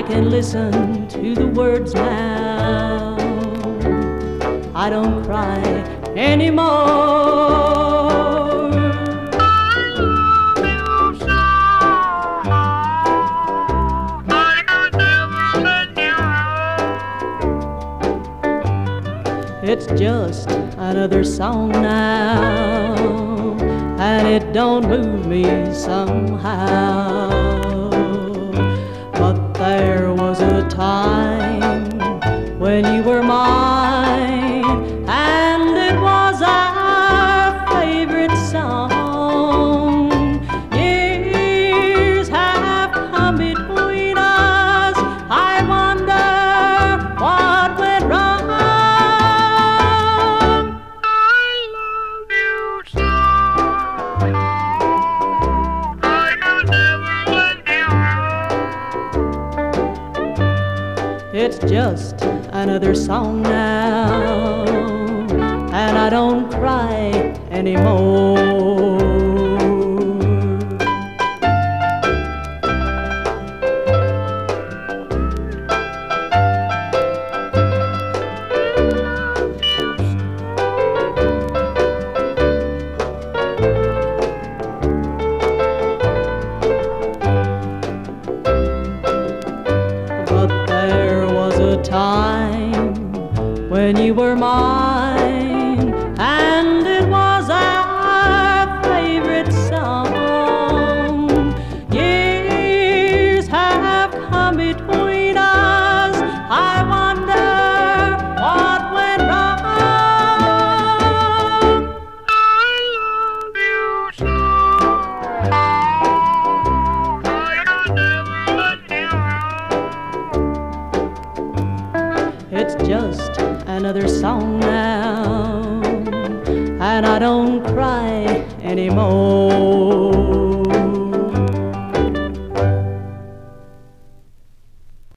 can listen to the words now. I don't cry anymore. It's just another song now, and it don't move me somehow. But there was a time when you were mine, and it was our favorite song. Years have come between us. I wonder what went wrong. It's just another song now, and I don't cry anymore. Time when you were mine, and it was our favorite song. Years have come between us. I wonder what went wrong. I love you so. I'll never let you go. It's just another song now, and I don't cry anymore.